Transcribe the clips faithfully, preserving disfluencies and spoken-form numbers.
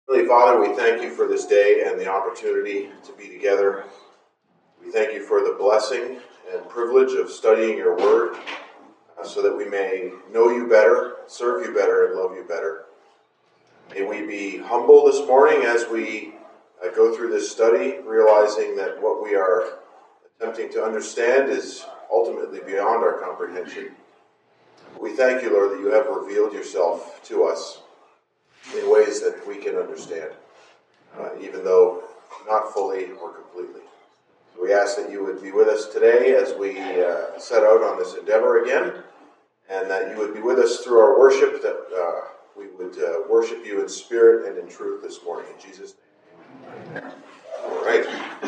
Heavenly Father, we thank you for this day and the opportunity to be together. We thank you for the blessing and privilege of studying your word uh, so that we may know you better, serve you better, and love you better. May we be humble this morning as we uh, go through this study, realizing that what we are attempting to understand is ultimately beyond our comprehension. We thank you, Lord, that you have revealed yourself to us in ways that we can understand, uh, even though not fully or completely. So we ask that you would be with us today as we uh, set out on this endeavor again, and that you would be with us through our worship, that uh, we would uh, worship you in spirit and in truth this morning. In Jesus' name. All right.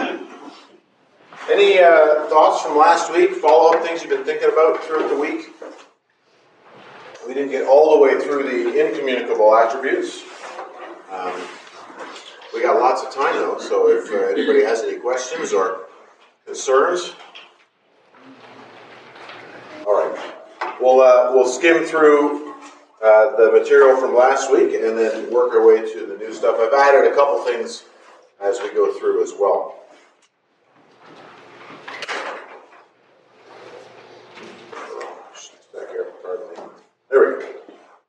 Any uh, thoughts from last week? Follow-up things you've been thinking about throughout the week? We didn't get all the way through the incommunicable attributes. Um, we got lots of time, though, so if uh, anybody has any questions or concerns. All right. We'll, uh, we'll skim through uh, the material from last week and then work our way to the new stuff. I've added a couple things as we go through as well. Back here, pardon me. There we go.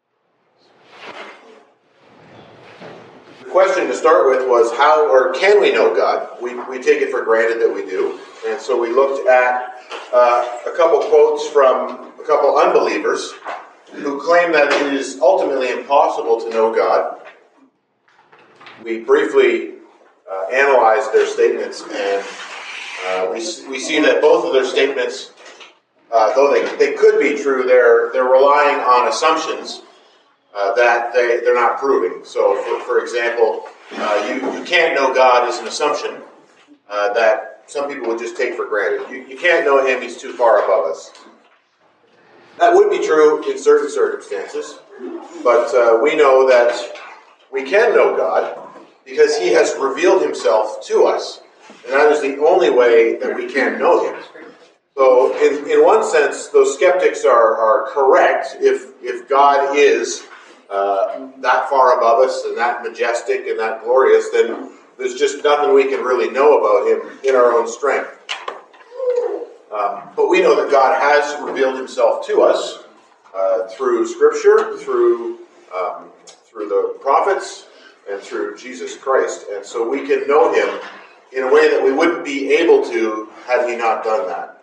The question to start with was how or can we know God? We, we take it for granted that we do. And so we looked at uh, a couple quotes from a couple unbelievers who claim that it is ultimately impossible to know God. We briefly uh, analyzed their statements, and uh, we, we see that both of their statements, Uh, though they, they could be true, they're they're relying on assumptions uh, that they, they're not proving. So, for, for example, uh, you, you can't know God is an assumption uh, that some people would just take for granted. You, you can't know him, he's too far above us. That would be true in certain circumstances, but uh, we know that we can know God because he has revealed himself to us. And that is the only way that we can know him. So, in, in one sense, those skeptics are, are correct. If if God is uh, that far above us and that majestic and that glorious, then there's just nothing we can really know about him in our own strength. Um, but we know that God has revealed himself to us uh, through Scripture, through um, through the prophets, and through Jesus Christ. And so we can know him in a way that we wouldn't be able to had he not done that.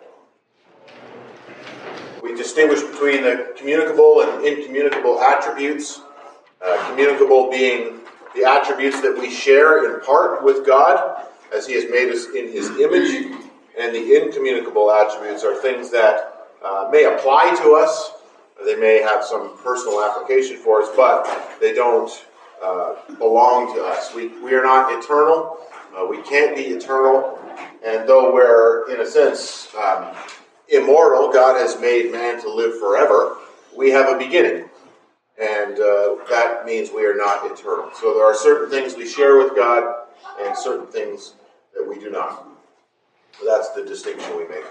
We distinguish between the communicable and incommunicable attributes. Uh, communicable being the attributes that we share in part with God, as he has made us in his image. And the incommunicable attributes are things that uh, may apply to us. They may have some personal application for us, but they don't uh, belong to us. We, we are not eternal. Uh, we can't be eternal. And though we're, in a sense, um, immortal, God has made man to live forever, we have a beginning. And uh, that means we are not eternal. So there are certain things we share with God and certain things that we do not. So that's the distinction we make.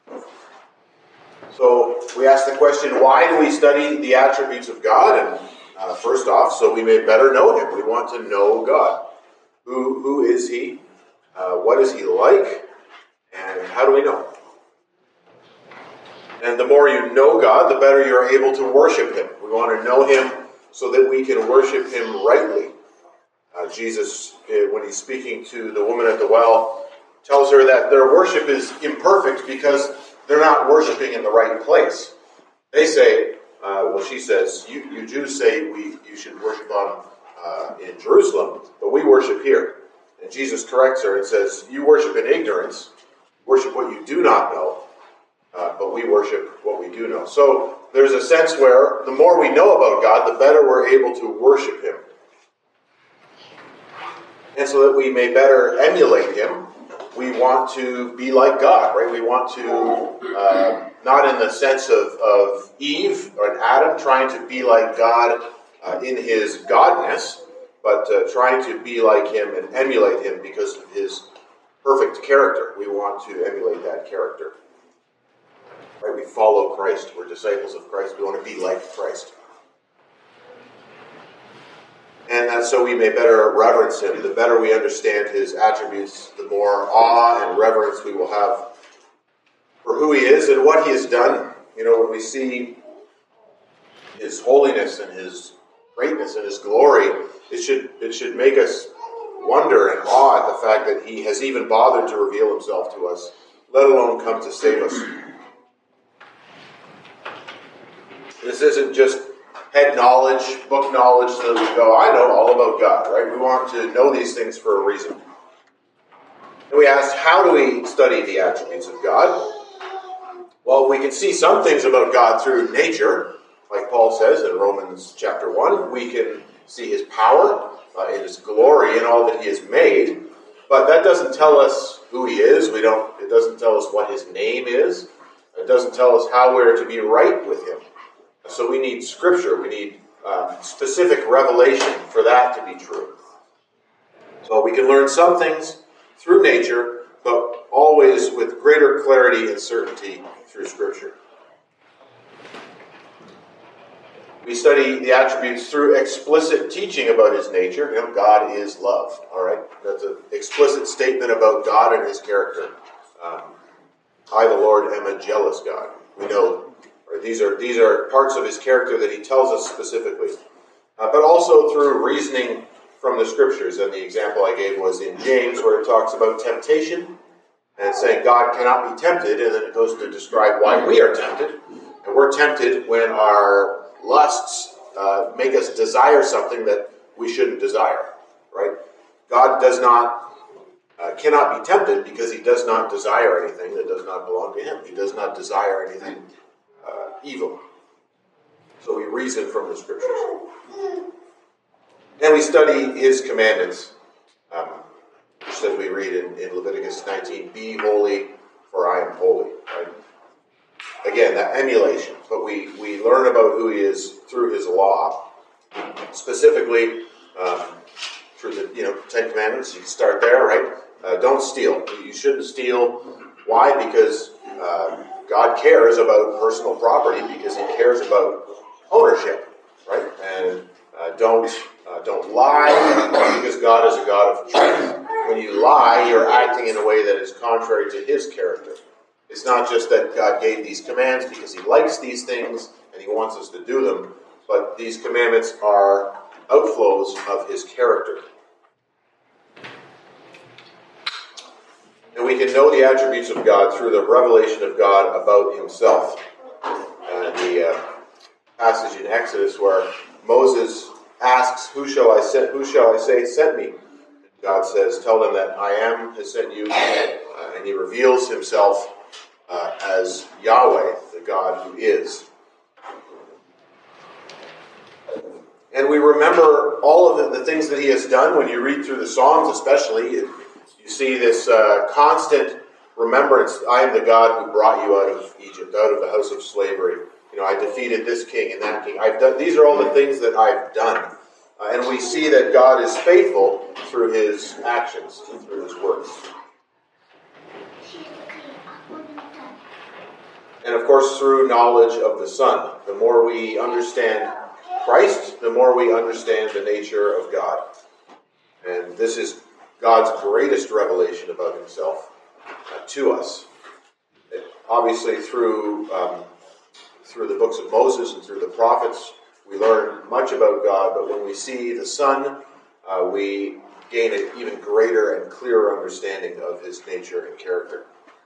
So we ask the question, why do we study the attributes of God? And uh, first off, so we may better know him. We want to know God. Who, who is he? Uh, what is he like? And how do we know him? And the more you know God, the better you're able to worship him. We want to know him so that we can worship him rightly. Uh, Jesus, when he's speaking to the woman at the well, tells her that their worship is imperfect because they're not worshiping in the right place. They say, uh, well, she says, you, you Jews say we you should worship on uh, in Jerusalem, but we worship here. And Jesus corrects her and says, you worship in ignorance, worship what you do not know. Uh, but we worship what we do know. So there's a sense where the more we know about God, the better we're able to worship him. And so that we may better emulate him, we want to be like God, right? We want to, uh, not in the sense of, of Eve or Adam trying to be like God uh, in his godness, but uh, trying to be like him and emulate him because of his perfect character. We want to emulate that character. Right? We follow Christ. We're disciples of Christ. We want to be like Christ. And that so we may better reverence him. The better we understand his attributes, the more awe and reverence we will have for who he is and what he has done. You know, when we see his holiness and his greatness and his glory, it should it should make us wonder and awe at the fact that he has even bothered to reveal himself to us, let alone come to save us. This isn't just head knowledge, book knowledge, so that we go, I know all about God, right? We want to know these things for a reason. And we asked, how do we study the attributes of God? Well, we can see some things about God through nature, like Paul says in Romans chapter one. We can see his power, uh, in his glory, in all that he has made. But that doesn't tell us who he is. We don't. It doesn't tell us what his name is. It doesn't tell us how we're to be right with him. So we need Scripture. We need uh, specific revelation for that to be true. So we can learn some things through nature, but always with greater clarity and certainty through Scripture. We study the attributes through explicit teaching about his nature. You know, God is love. All right, that's an explicit statement about God and his character. Um, I, the Lord, am a jealous God. We know. These are these are parts of his character that he tells us specifically. Uh, but also through reasoning from the Scriptures. And the example I gave was in James, where it talks about temptation, and saying God cannot be tempted, and then it goes to describe why we are tempted. And we're tempted when our lusts uh, make us desire something that we shouldn't desire. Right? God does not, uh, cannot be tempted because he does not desire anything that does not belong to him. He does not desire anything Uh, evil. So we reason from the Scriptures. And we study his commandments, um, just as we read in, in Leviticus nineteen, be holy, for I am holy. Right? Again, that emulation. But we, we learn about who he is through his law. Specifically, um, through the you know Ten Commandments. You can start there, right? Uh, don't steal. You shouldn't steal. Why? Because uh, God cares about personal property because he cares about ownership, right? And uh, don't uh, don't lie because God is a God of truth. When you lie, you're acting in a way that is contrary to his character. It's not just that God gave these commands because he likes these things and he wants us to do them, but these commandments are outflows of his character. And we can know the attributes of God through the revelation of God about himself. Uh, the uh, passage in Exodus where Moses asks, who shall I send, who shall I say sent me? God says, tell them that I am has sent you. Uh, and he reveals himself uh, as Yahweh, the God who is. And we remember all of the, the things that he has done. When you read through the Psalms especially, it, you see this uh, constant remembrance. I am the God who brought you out of Egypt, out of the house of slavery. You know, I defeated this king and that king. I've done. These are all the things that I've done. Uh, and we see that God is faithful through his actions, through his works. And of course, through knowledge of the Son. The more we understand Christ, the more we understand the nature of God. And this is God's greatest revelation about himself uh, to us. It, obviously, through um, through the books of Moses and through the prophets, we learn much about God, but when we see the Son, uh, we gain an even greater and clearer understanding of his nature and character.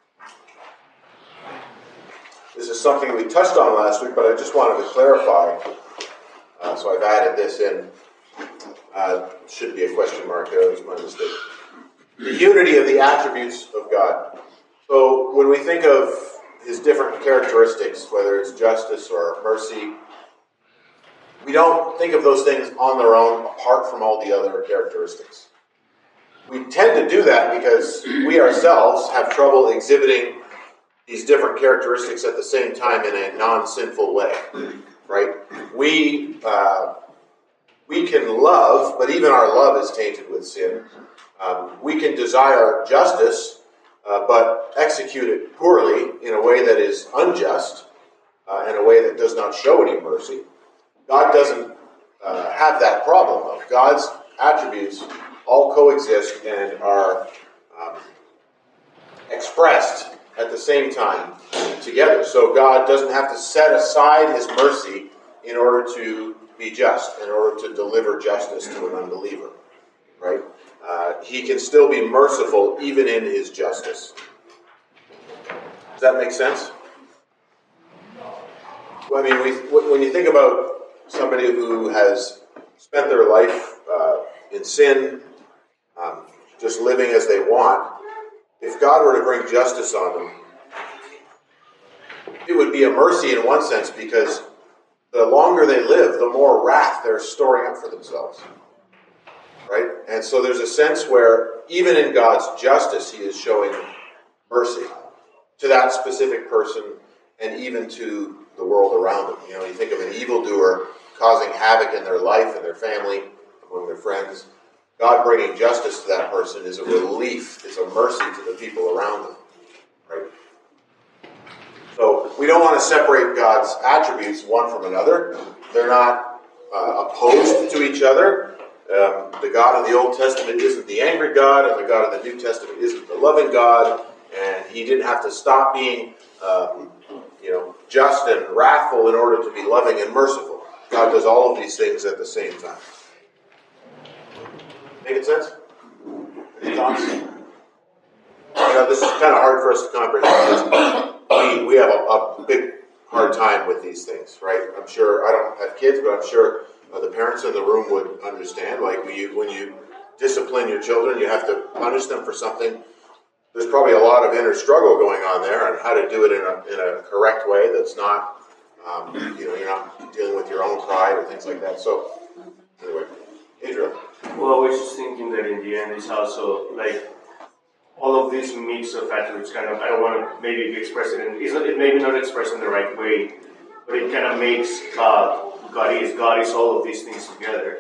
This is something we touched on last week, but I just wanted to clarify, uh, so I've added this in. Uh, should be a question mark there, that was my mistake. The unity of the attributes of God. So when we think of his different characteristics, whether it's justice or mercy, we don't think of those things on their own apart from all the other characteristics. We tend to do that because we ourselves have trouble exhibiting these different characteristics at the same time in a non-sinful way, right? We uh, we can love, but even our love is tainted with sin. Um, we can desire justice, uh, but execute it poorly in a way that is unjust, uh, in a way that does not show any mercy. God doesn't uh, have that problem of God's attributes all coexist and are um, expressed at the same time together. So God doesn't have to set aside his mercy in order to be just, in order to deliver justice to an unbeliever, right? Uh, he can still be merciful even in his justice. Does that make sense? Well, I mean, we, when you think about somebody who has spent their life uh, in sin, um, just living as they want, if God were to bring justice on them, it would be a mercy in one sense, because the longer they live, the more wrath they're storing up for themselves. Right? And so there's a sense where even in God's justice, he is showing mercy to that specific person and even to the world around them. You know, you think of an evildoer causing havoc in their life and their family, among their friends. God bringing justice to that person is a relief, it's a mercy to the people around them. Right? So we don't want to separate God's attributes one from another. They're not uh, opposed to each other. Um, the God of the Old Testament isn't the angry God, and the God of the New Testament isn't the loving God, and he didn't have to stop being um, you know, just and wrathful in order to be loving and merciful. God does all of these things at the same time. Making sense? Any thoughts? You know, this is kind of hard for us to comprehend. We, we have a, a big, hard time with these things, right? I'm sure, I don't have kids, but I'm sure uh, the parents in the room would understand. Like, when you, when you discipline your children, you have to punish them for something. There's probably a lot of inner struggle going on there on how to do it in a, in a correct way that's not, um, you know, you're not dealing with your own pride or things like that. So, anyway, Adriel. Well, I was just thinking that in the end, it's also like all of this mix of attributes. Kind of, I don't want to maybe express it in, it's not, it maybe not expressed in the right way, but it kind of makes God. God is God is all of these things together.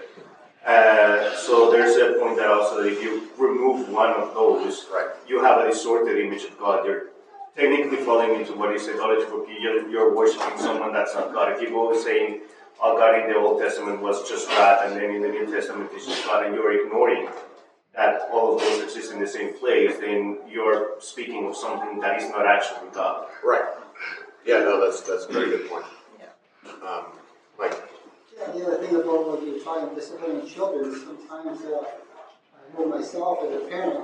Uh, so there's a point that also, if you remove one of those, right, you have a distorted image of God. You're technically falling into what is idolatry. You're, you're worshiping someone that's not God. If you go saying, "Oh, God in the Old Testament was just wrath, and then in the New Testament is just God," and you're ignoring that all of those exist in the same place, then you're speaking of something that is not actually God. Right. Yeah, no, that's that's a very good point. Yeah. Um, Mike. Yeah, the other thing about when you're trying to discipline children, sometimes uh, I know myself as a parent,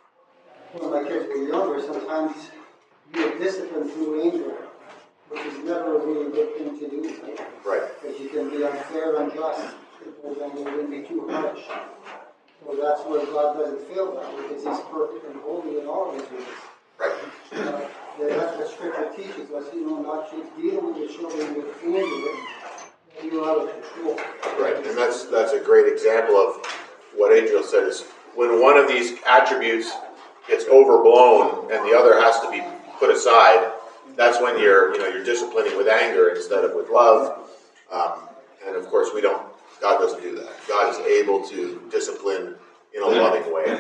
when my kids were younger, sometimes you're disciplined through anger, which is never a really good thing to do. Right? Right. Because you can be unfair, unjust, and you can be too harsh. So that's where God doesn't fail that, because he's perfect and holy in all of his ways. Right. Uh, that's what Scripture teaches us, you know, not to deal with your children with anger, and you're out of control. Right, and that's that's a great example of what Adriel said, is when one of these attributes gets overblown and the other has to be put aside, that's when you're, you know, you're disciplining with anger instead of with love. Um, and of course, we don't. God doesn't do that. God is able to discipline in a loving way.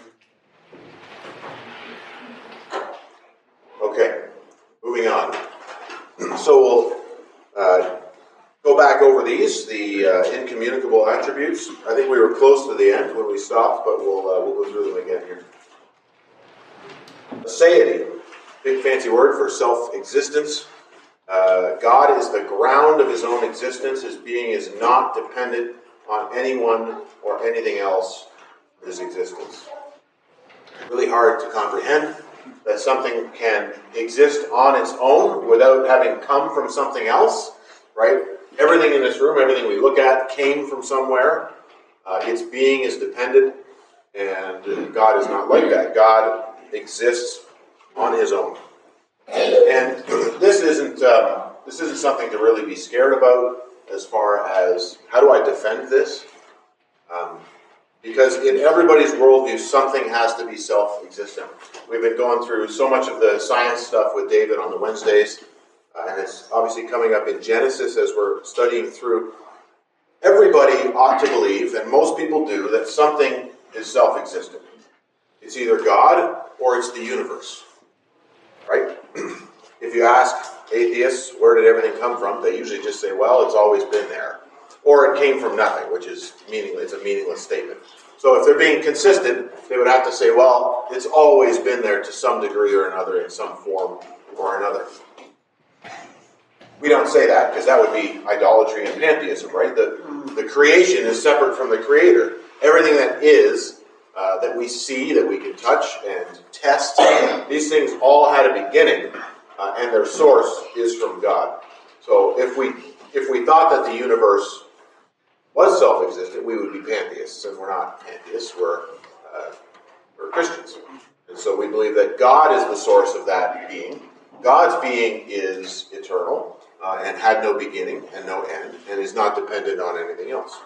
Okay, moving on. So we'll uh, go back over these, the uh, incommunicable attributes. I think we were close to the end when we stopped, but we'll uh, we'll go through them again here. Aseity, big fancy word for self-existence. Uh, God is the ground of his own existence. His being is not dependent on anyone or anything else for his existence. Really hard to comprehend that something can exist on its own without having come from something else, right? Everything in this room, everything we look at came from somewhere. Uh, its being is dependent, and God is not like that. God exists on his own. And this isn't um, this isn't something to really be scared about as far as how do I defend this? Um, because in everybody's worldview, something has to be self-existent. We've been going through so much of the science stuff with David on the Wednesdays, uh, and it's obviously coming up in Genesis as we're studying through. Everybody ought to believe, and most people do, that something is self-existent. It's either God or it's the universe. Right? If you ask atheists, where did everything come from? They usually just say, well, it's always been there. or it came from nothing, which is meaningless. It's a meaningless statement. So if they're being consistent, they would have to say, well, it's always been there to some degree or another in some form or another. We don't say that because that would be idolatry and pantheism, right? The, the creation is separate from the creator. Everything that is, uh, that we see, that we can touch and test, these things all had a beginning, uh, and their source is from God. So if we if we thought that the universe was self-existent, we would be pantheists, and we're not pantheists. We're uh, we're Christians, and so we believe that God is the source of that being. God's being is eternal uh, and had no beginning and no end, and is not dependent on anything else.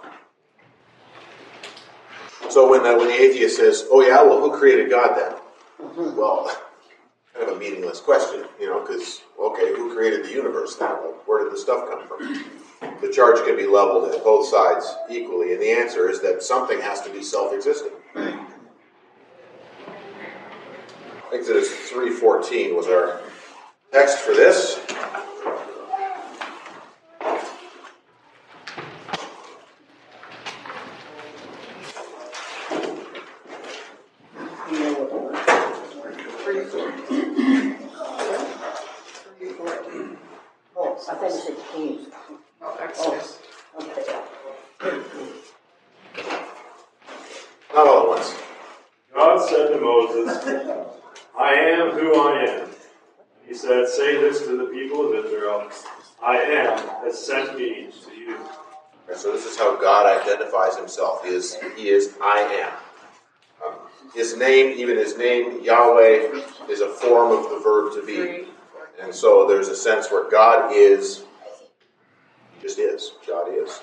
So when the, when the atheist says, "Oh yeah, well, who created God then?" Well, kind of a meaningless question, you know, because okay, who created the universe then? Like, where did the stuff come from? The charge can be leveled at both sides equally, and the answer is that something has to be self-existing. Exodus three fourteen was our text for this. I think it's a Kings. Oh, Exodus. Okay. Not all at once. God said to Moses, I am who I am. He said, say this to the people of Israel, I am has sent me to you. Right, so this is how God identifies himself. He is, he is I am. Um, his name, even his name, Yahweh, is a form of the verb to be. And so there's a sense where God is, he just is. God is.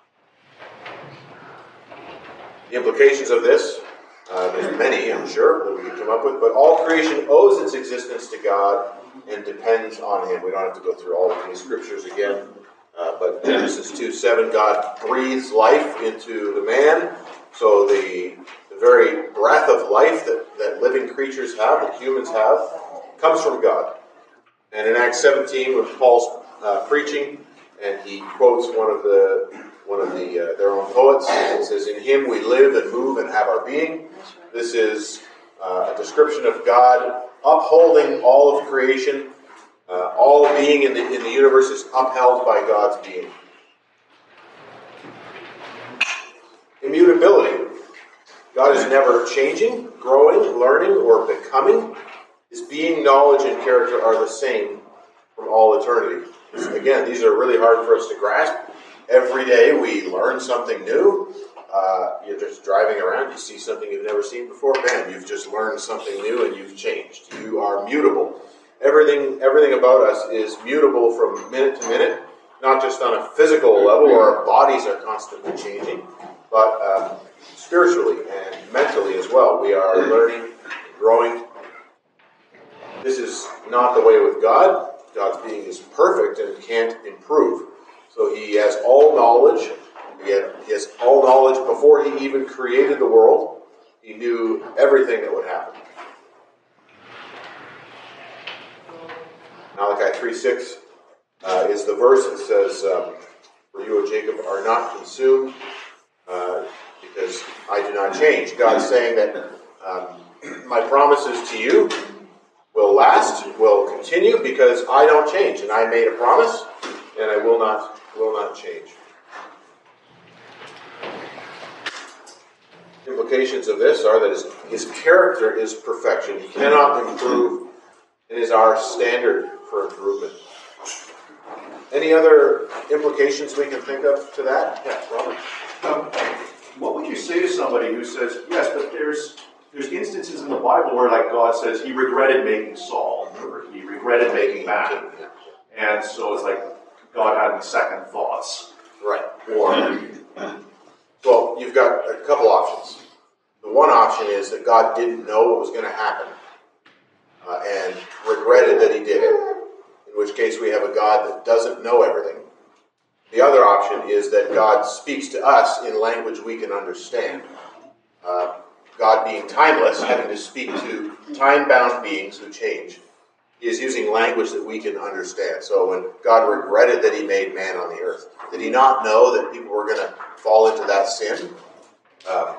The implications of this, uh, there's many, I'm sure, that we can come up with, but all creation owes its existence to God and depends on him. We don't have to go through all of these scriptures again, uh, but Genesis two seven, God breathes life into the man, so the, the very breath of life that, that living creatures have, that humans have, comes from God. And in Acts seventeen, when Paul's uh, preaching, and he quotes one of the one of the uh, their own poets, and says, "In Him we live and move and have our being." This is uh, a description of God upholding all of creation. Uh, all being in the in the universe is upheld by God's being. Immutability. God is never changing, growing, learning, or becoming. His being, knowledge, and character are the same from all eternity. Again, these are really hard for us to grasp. Every day we learn something new. Uh, you're just driving around, you see something you've never seen before, bam, you've just learned something new and you've changed. You are mutable. Everything, everything about us is mutable from minute to minute, not just on a physical level where our bodies are constantly changing, but um, spiritually and mentally as well. We are learning, growing. This is not the way with God. God's being is perfect and can't improve. So he has all knowledge. He, had, he has all knowledge before he even created the world. He knew everything that would happen. Malachi three six uh, is the verse that says, um, "For you, O Jacob, are not consumed, uh, because I do not change." God's saying that um, my promises to you will last, will continue, because I don't change, and I made a promise, and I will not will not change. Implications of this are that his, his character is perfection. He cannot improve, and is our standard for improvement. Any other implications we can think of to that? Yeah, Robert? Um, what would you say to somebody who says, yes, but there's there's instances in the Bible where, like, God says he regretted making Saul, or he regretted making man, and so it's like God having second thoughts. Right. Or, well, you've got a couple options. The one option is that God didn't know what was going to happen uh, and regretted that he did it, in which case we have a God that doesn't know everything. The other option is that God speaks to us in language we can understand. Uh, God being timeless, having to speak to time-bound beings who change. he is using language that we can understand. So when God regretted that he made man on the earth, did he not know that people were going to fall into that sin? Um,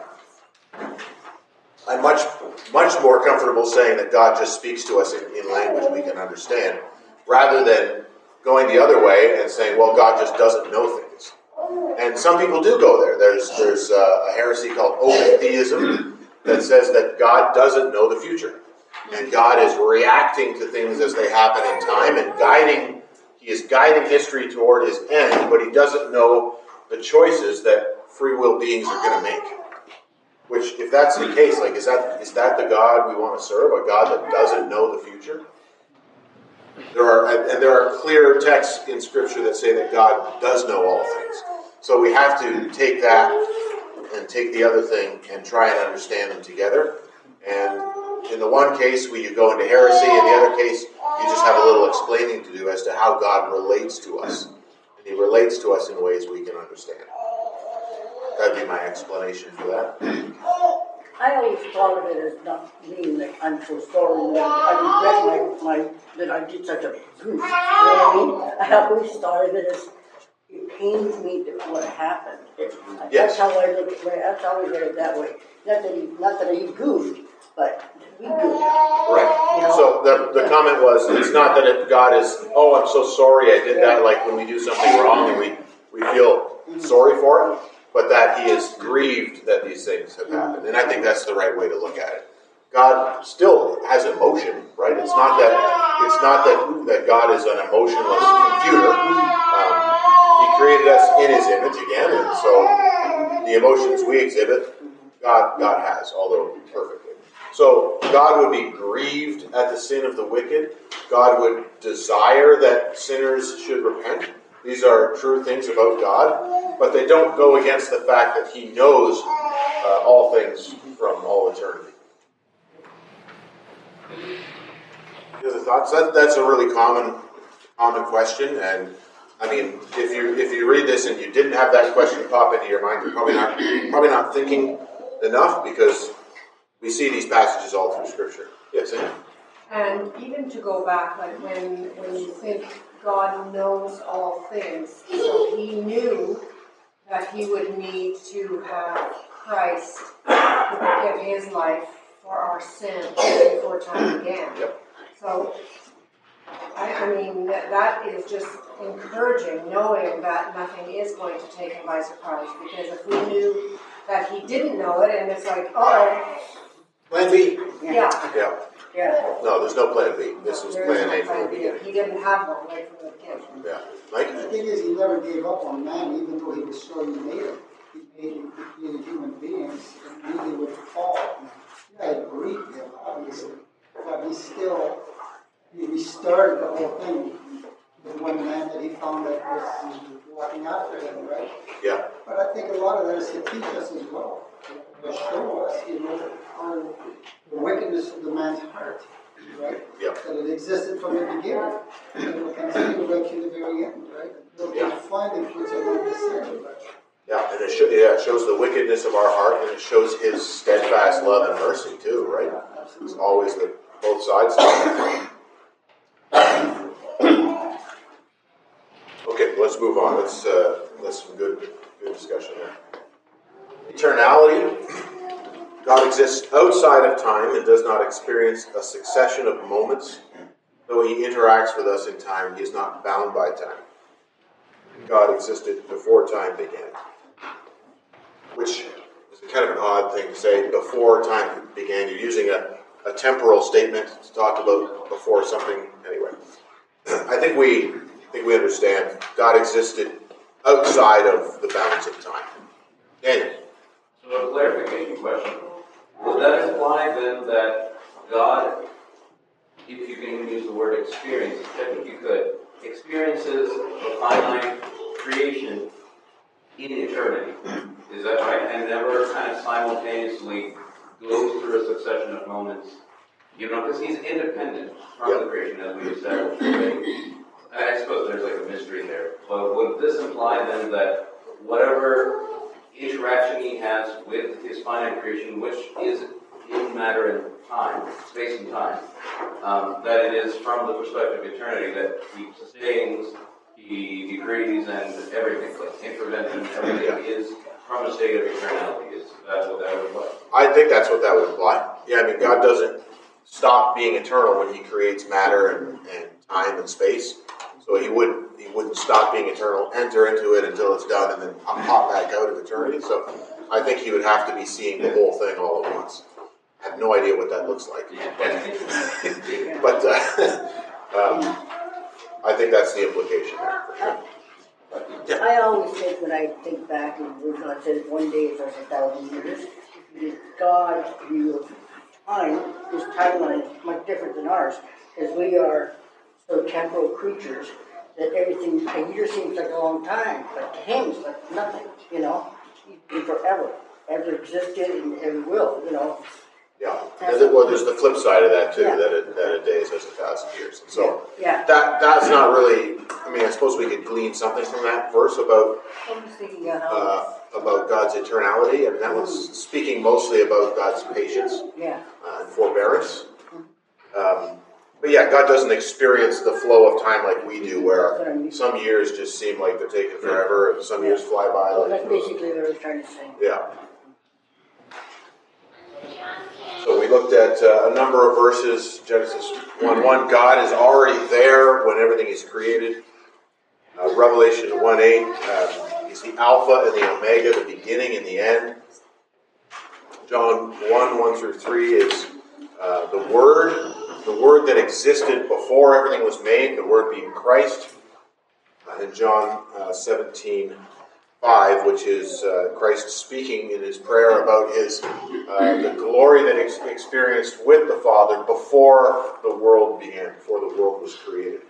I'm much, much more comfortable saying that God just speaks to us in, in language we can understand, rather than going the other way and saying, well, God just doesn't know things. And some people do go there. There's, there's a heresy called open theism that says that God doesn't know the future. And God is reacting to things as they happen in time and guiding, he is guiding history toward his end, but he doesn't know the choices that free will beings are going to make. Which, if that's the case, like, is that is that the God we want to serve? A God that doesn't know the future? There are, and there are clear texts in Scripture that say that God does know all things. So we have to take that and take the other thing and try and understand them together. And in the one case, we you go into heresy. In the other case, you just have a little explaining to do as to how God relates to us. And he relates to us in ways we can understand. That'd be my explanation for that. I always thought of it as not being that I'm so sorry that I regret my, my that I did such a goof. You know what I mean? I always thought of it as it pains me that what happened. It, Yes. That's how I look at it. That's how I read it that way. Not that he, not that he goofed, but we goofed. Right. You know? So the, the comment was, it's not that it, God is, oh, I'm so sorry I did that, like when we do something wrong and we, we feel sorry for it, but that he is grieved that these things have happened. And I think that's the right way to look at it. God still has emotion, right? It's not that it's not that, that God is an emotionless computer. Um, he created us in his image again, and so the emotions we exhibit, God God has, although perfectly. So God would be grieved at the sin of the wicked. God would desire that sinners should repent. These are true things about God, but they don't go against the fact that he knows uh, all things from all eternity. Any other thoughts? That, that's a really common common question, and I mean, if you if you read this and you didn't have that question pop into your mind, you're probably not probably not thinking enough, because we see these passages all through Scripture. Yes, Anne? And even to go back, like when when you think God knows all things, so he knew that he would need to have Christ give his life for our sin before time began. Yep. So, I, I mean, that, that is just encouraging, knowing that nothing is going to take him by surprise, because if we knew that he didn't know it, and it's like, oh, Plan B? yeah. Yeah. Yeah. No, there's no plan B. This was There plan is A no from the plan B. beginning. He didn't have one right from the beginning. Yeah. Mike? The thing is, he never gave up on man, even though he was sure he made it. He made, he created human beings and knew they would fall. Yeah, I agree with him, obviously. But he still, he restarted the whole thing. The one man that he found that was walking after him, right? Yeah. But I think a lot of that is to teach us as well. To show us, you know, on the wickedness of the man's heart, right? Yeah. That it existed from the beginning. And it will continue right to the very end, right? Until Yeah. they finally puts it on the center, right? Yeah, and it, sh- yeah, it shows the wickedness of our heart, and it shows his steadfast love and mercy too, right? It's always the both sides. Okay, let's move on. Let's uh, let's some good good discussion there. Eternality. God exists outside of time and does not experience a succession of moments. Though he interacts with us in time, he is not bound by time. God existed before time began. Which is kind of an odd thing to say, before time began. You're using a, a temporal statement to talk about before something. Anyway, I think we I think we understand God existed outside of the bounds of time. Daniel. So a clarification question. Would that imply then that God, if you can even use the word experience, I think you could, experiences a finite creation in eternity? Is that right? And never kind of simultaneously goes through a succession of moments, you know, because he's independent from Yep. the creation, as we established already. I suppose there's like a mystery there. But would this imply then that whatever interaction he has with his finite creation, which is in in matter and time, space and time, um, that it is from the perspective of eternity that he sustains, he decrees, and everything, like intervention, everything is from a state of eternality. Is that what that would imply? I think that's what that would imply. Yeah, I mean, God doesn't stop being eternal when he creates matter and, and time and space. So he wouldn't he wouldn't stop being eternal, enter into it until it's done, and then pop back out of eternity. So I think he would have to be seeing the whole thing all at once. I have no idea what that looks like. But, but uh, um, I think that's the implication there, for sure. Yeah. I always think when I think back, and God said one day is as a thousand years, because God's view of time, his timeline is much different than ours, because we are so temporal creatures that everything, a year seems like a long time, but to him it's like nothing, you know? He's been forever, ever existed and ever will, you know? Yeah, and then, well, there's the flip side of that too, Yeah. that, a, that a day is as a thousand years. And so Yeah. that that's not really, I mean, I suppose we could glean something from that verse about I was thinking of how, uh, about God's eternality, and that was speaking mostly about God's patience yeah, uh, and forbearance. Um, but yeah, God doesn't experience the flow of time like we do, where some years just seem like they're taking forever, and some years fly by. well, Like, that's basically what I was trying to say. yeah. So we looked at uh, a number of verses. Genesis one one, God is already there when everything is created. Uh, Revelation one eight, um, he's the Alpha and the Omega, the beginning and the end. John one one through three is uh, the Word, the Word that existed before everything was made, the Word being Christ. Uh, and John uh, seventeen five, which is uh, Christ speaking in his prayer about his uh, the glory that he ex- experienced with the Father before the world began, before the world was created.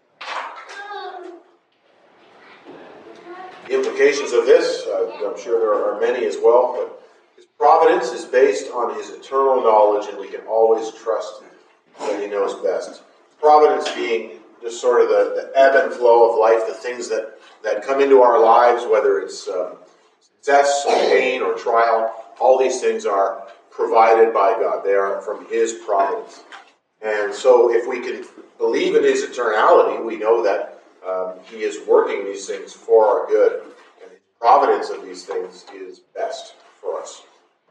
The implications of this, uh, I'm sure there are many as well, but his providence is based on his eternal knowledge, and we can always trust that he knows best. Providence being just sort of the, the ebb and flow of life, the things that that come into our lives, whether it's um, success or pain or trial, all these things are provided by God. They are from his providence. And so if we can believe in his eternality, we know that um, he is working these things for our good. And his providence of these things is best for us.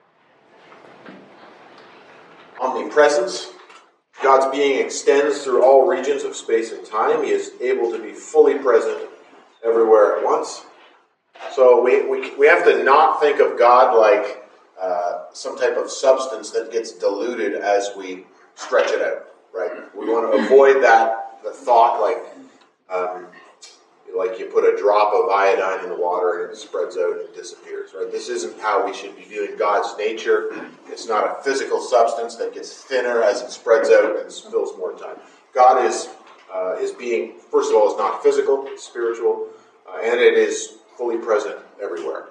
Omnipresence. God's being extends through all regions of space and time. He is able to be fully present everywhere at once. So we, we, we have to not think of God like uh, some type of substance that gets diluted as we stretch it out, right? We want to avoid that, the thought like um, like you put a drop of iodine in the water and it spreads out and disappears, right? This isn't how we should be viewing God's nature. It's not a physical substance that gets thinner as it spreads out and spills more time. God is uh, is being, first of all, is not physical, it's spiritual, uh, and it is fully present everywhere.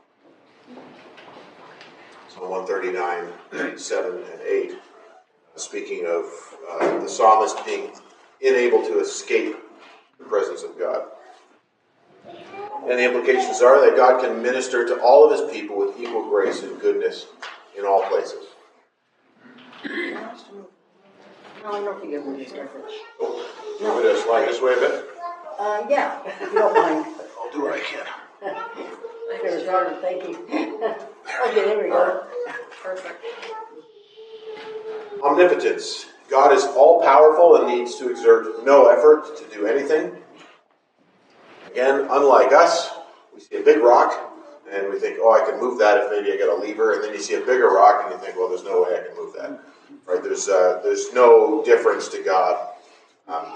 Psalm one thirty-nine, seven and eight, uh, speaking of uh, the psalmist being unable to escape the presence of God. And the implications are that God can minister to all of his people with equal grace and goodness in all places. No, I don't think it would be different. Oh, you want me to slide this way a bit? Uh, yeah, if you don't mind. I'll do what I can. I never started thinking. Okay, there we go. Perfect. Omnipotence. God is all-powerful and needs to exert no effort to do anything. Again, unlike us, we see a big rock and we think, oh, I can move that if maybe I get a lever. And then you see a bigger rock and you think, well, there's no way I can move that. Right? There's uh, there's no difference to God um,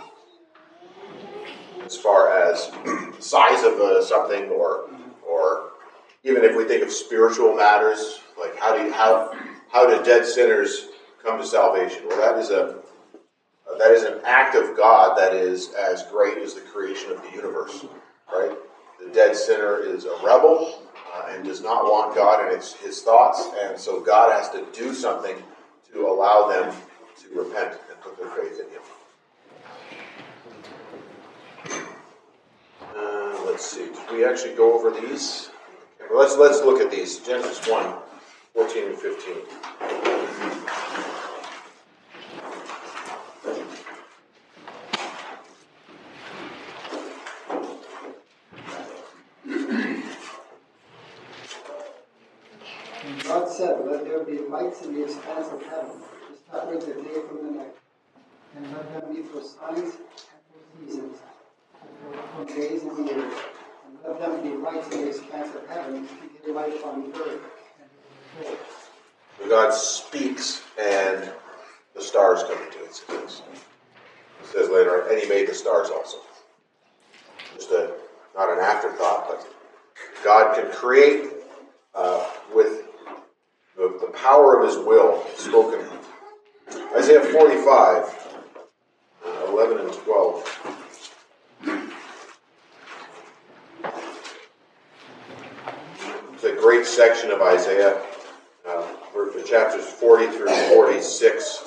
as far as size of uh, something, or or even if we think of spiritual matters, like how do you, how how do dead sinners come to salvation? Well, that is a that is an act of God that is as great as the creation of the universe. Right? The dead sinner is a rebel uh, and does not want God and his, his thoughts, and so God has to do something to allow them to repent and put their faith in him. Uh, let's see. Did we actually go over these? Okay, well, let's let's look at these. Genesis one, fourteen and fifteen. lights in the expanse of heaven to separate the day from the night, and let them be for signs and for seasons, and for, for days and years, and let them be lights in the expanse of heaven to give light on the earth. So God speaks, and the stars come into existence. It says later, and he made the stars also. Just a, not an afterthought, but God can create uh, with the, the power of his will spoken. Isaiah forty-five, uh, eleven and twelve. It's a great section of Isaiah, uh, for chapters forty through forty-six.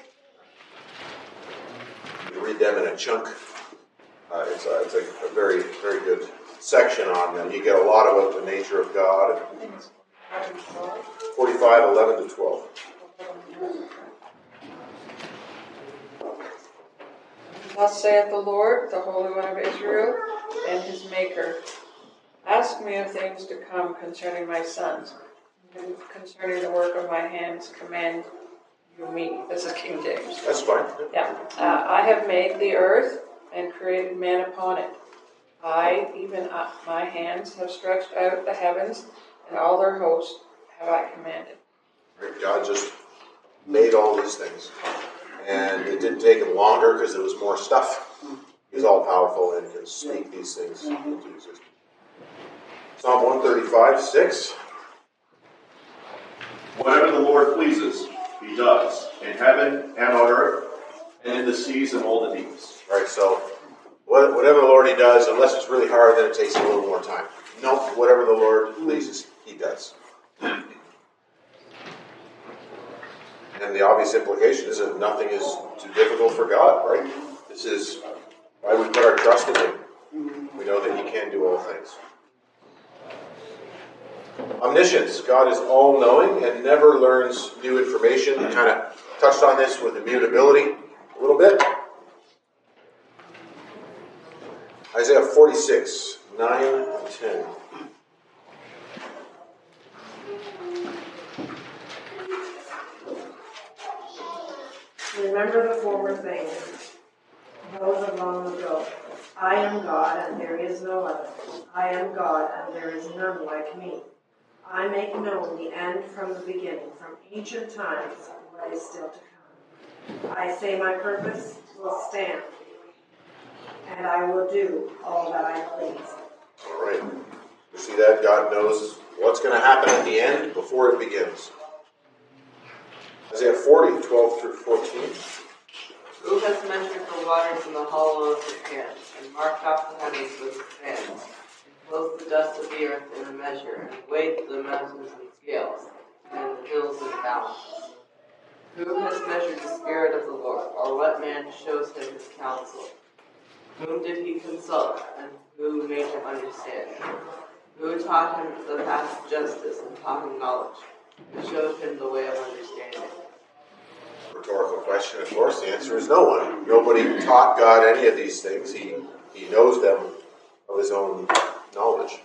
You read them in a chunk. Uh, it's a, it's a, a very, very good section on them. You get a lot about the nature of God. And forty-five, eleven to twelve. Thus saith the Lord, the Holy One of Israel, and his Maker. Ask me of things to come concerning my sons, and concerning the work of my hands command you me. This is King James. That's fine. Yeah. Uh, I have made the earth and created man upon it. I, even uh, my hands, have stretched out the heavens, and all their host have I commanded. God just made all these things. And it didn't take him longer because there was more stuff. He's all powerful and can speak these things into existence. Psalm one thirty-five, six. Whatever the Lord pleases, he does, in heaven and on earth, and in the seas and all the deeps. Right, so whatever the Lord he does, unless it's really hard, then it takes a little more time. No, whatever the Lord pleases, he does. And the obvious implication is that nothing is too difficult for God, right? This is why we put our trust in him. We know that he can do all things. Omniscience. God is all-knowing and never learns new information. I kind of touched on this with immutability a little bit. Isaiah forty-six, nine and ten. Remember the former things, those of long ago. I am God, and there is no other. I am God, and there is none like me. I make known the end from the beginning, from ancient times, what is still to come. I say my purpose will stand, and I will do all that I please. All right. You see that? God knows what's going to happen at the end before it begins. Isaiah forty, twelve through fourteen. Who has measured the waters in the hollow of his hand, and marked off the heavens with his hands, and clothed the dust of the earth in a measure, and weighed the mountains in scales, and the hills in balance? Who has measured the Spirit of the Lord, or what man shows him his counsel? Whom did he consult, and who made him understand? Who taught him the path of justice, and taught him knowledge? Who showed him the way of understanding? Rhetorical question, of course. The answer is no one. Nobody taught God any of these things. He, he knows them of his own knowledge.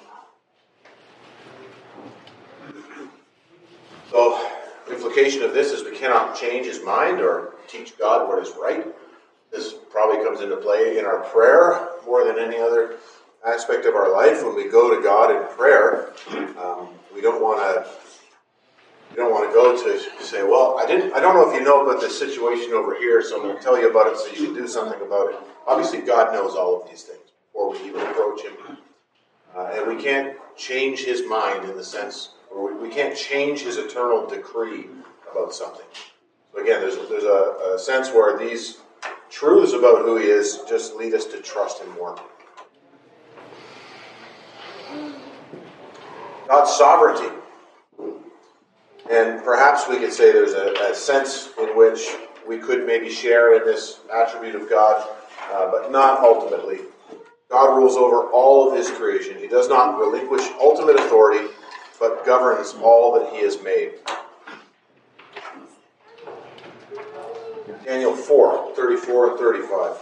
So, implication of this is we cannot change his mind or teach God what is right. This probably comes into play in our prayer more than any other aspect of our life. When we go to God in prayer, um, we don't want to we don't want to go to say, well, I didn't I don't know if you know about this situation over here, so I'm going to tell you about it so you can do something about it. Obviously, God knows all of these things before we even approach him. Uh, and we can't change his mind in the sense, or we, we can't change his eternal decree about something. So again, there's, there's a, a sense where these truths about who he is just lead us to trust him more. God's sovereignty. And perhaps we could say there's a, a sense in which we could maybe share in this attribute of God, uh, but not ultimately. God rules over all of his creation. He does not relinquish ultimate authority, but governs all that he has made. Daniel four, thirty-four and thirty-five.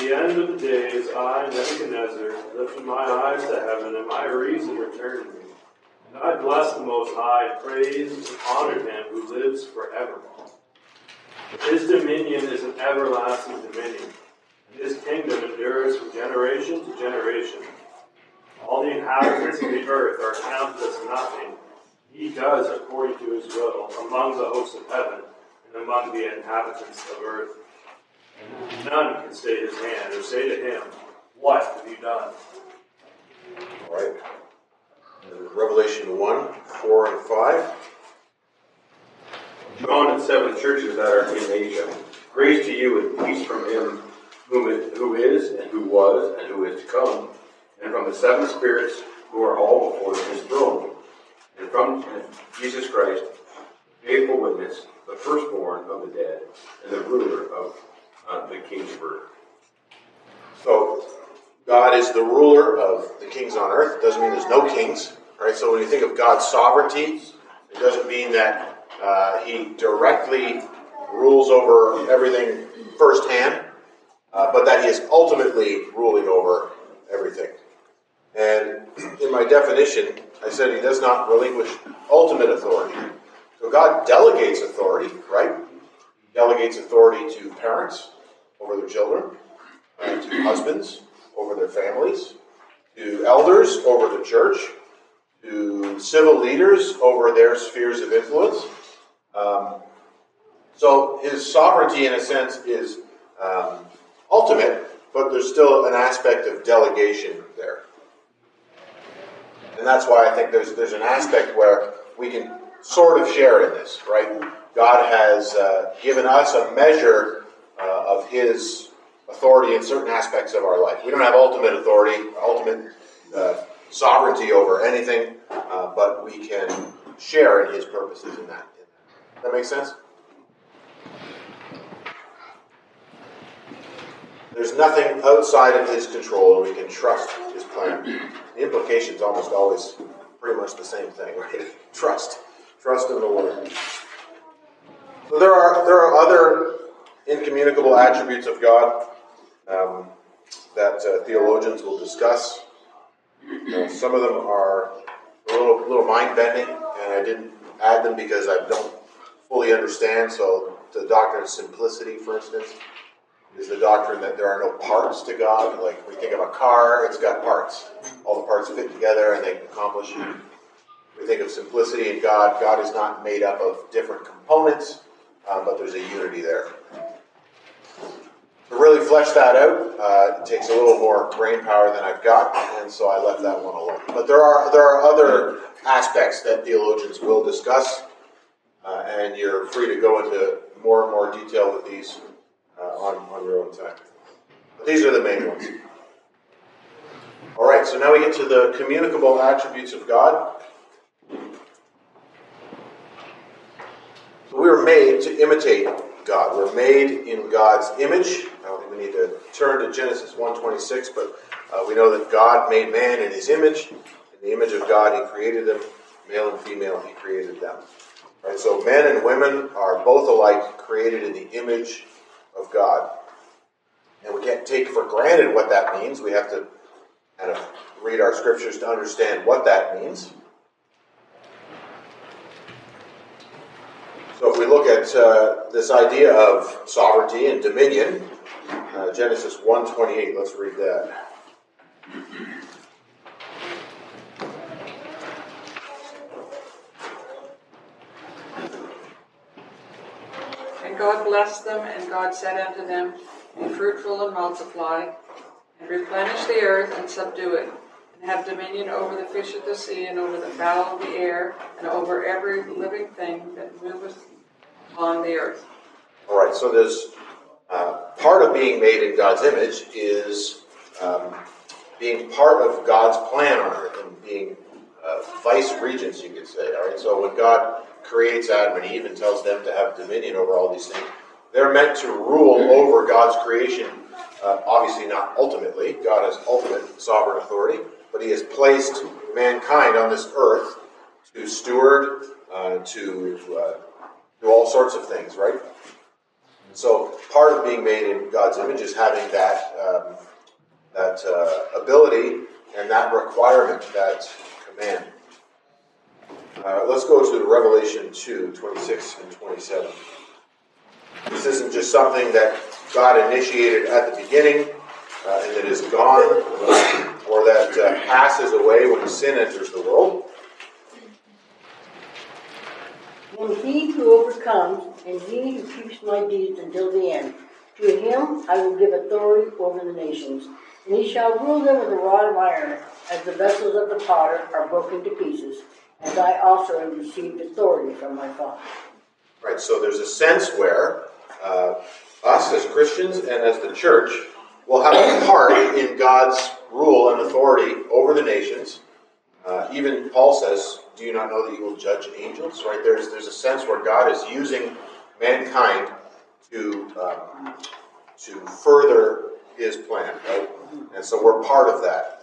the end of the days, I, Nebuchadnezzar, lifted my eyes to heaven, and my reason returned to me. And I blessed the Most High, and praised and honored him who lives forever. His dominion is an everlasting dominion, and his kingdom endures from generation to generation. All the inhabitants of the earth are counted as nothing. He does according to his will among the hosts of heaven and among the inhabitants of earth. And none can stay his hand or say to him, "What have you done?" All right. Revelation one, four, and five. John and seven churches that are in Asia. Grace to you and peace from him whom is, who is, and who was, and who is to come, and from the seven spirits who are all before his throne, and from Jesus Christ, faithful witness, the firstborn of the dead, and the ruler of uh, the kings of earth. So, God is the ruler of the kings on earth. It doesn't mean there's no kings, right? So when you think of God's sovereignty, it doesn't mean that uh, he directly rules over everything firsthand, uh, but that he is ultimately ruling over everything. And in my definition, I said he does not relinquish ultimate authority. So God delegates authority, right? He delegates authority to parents over their children, uh, to husbands over their families, to elders over the church, to civil leaders over their spheres of influence. Um, so his sovereignty, in a sense, is um, ultimate, but there's still an aspect of delegation there. And that's why I think there's there's an aspect where we can sort of share in this, right? God has uh, given us a measure uh, of his authority in certain aspects of our life. We don't have ultimate authority, ultimate uh, sovereignty over anything, uh, but we can share in his purposes in that. Does that make sense? There's nothing outside of his control, and we can trust his plan. The implication's almost always pretty much the same thing, right? Trust. Trust in the Lord. So there are there are other incommunicable attributes of God um, that uh, theologians will discuss. Uh, some of them are a little little mind-bending, and I didn't add them because I don't fully understand. So the doctrine of simplicity, for instance, is the doctrine that there are no parts to God. Like we think of a car, it's got parts. All the parts fit together and they accomplish it. We think of simplicity in God. God is not made up of different components, uh, but there's a unity there. To really flesh that out, uh, it takes a little more brain power than I've got, and so I left that one alone. But there are there are other aspects that theologians will discuss, uh, and you're free to go into more and more detail with these uh, on, on your own time. But these are the main ones. All right, so now we get to the communicable attributes of God. So we were made to imitate God. We're made in God's image. I don't think we need to turn to Genesis one twenty-six, but uh, we know that God made man in his image. In the image of God, he created them. Male and female, he created them. Right, so men and women are both alike created in the image of God. And we can't take for granted what that means. We have to kind of read our scriptures to understand what that means. So if we look at uh, this idea of sovereignty and dominion, uh, Genesis one twenty-eight, let's read that. And God blessed them, and God said unto them, Be fruitful and multiply, and replenish the earth and subdue it, and have dominion over the fish of the sea, and over the fowl of the air, and over every living thing that moveth on the earth. All right, so there's uh, part of being made in God's image is um, being part of God's plan on earth and being uh, vice regents, you could say. All right, so when God creates Adam and Eve and tells them to have dominion over all these things, they're meant to rule over God's creation. Uh, obviously, not ultimately. God has ultimate sovereign authority, but He has placed mankind on this earth to steward, uh, to uh, do all sorts of things, right? So part of being made in God's image is having that um, that uh, ability and that requirement, that command. Uh, let's go to Revelation two, twenty-six and twenty-seven. This isn't just something that God initiated at the beginning uh, and that is gone, or that uh, passes away when sin enters the world. And he who overcomes, and he who keeps my deeds until the end, to him I will give authority over the nations, and he shall rule them with a rod of iron, as the vessels of the potter are broken to pieces, as I also have received authority from my Father. Right, so there's a sense where uh, us as Christians and as the church will have a part in God's rule and authority over the nations. Uh, even Paul says, do you not know that you will judge angels? Right, there's there's a sense where God is using mankind to um, to further his plan, right? And so we're part of that.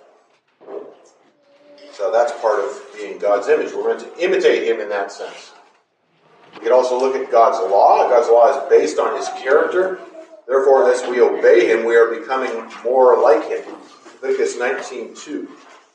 So that's part of being God's image. We're meant to imitate him in that sense. We can also look at God's law. God's law is based on his character. Therefore, as we obey him, we are becoming more like him. Leviticus nineteen two.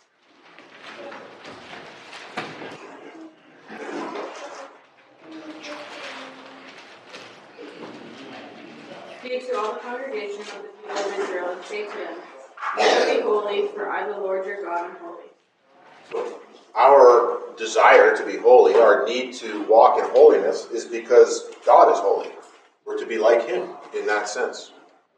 Speak to all the congregation of the people of Israel and say to them, you shall be holy, for I, the Lord your God, am holy. So our desire to be holy, our need to walk in holiness, is because God is holy. We're to be like him in that sense.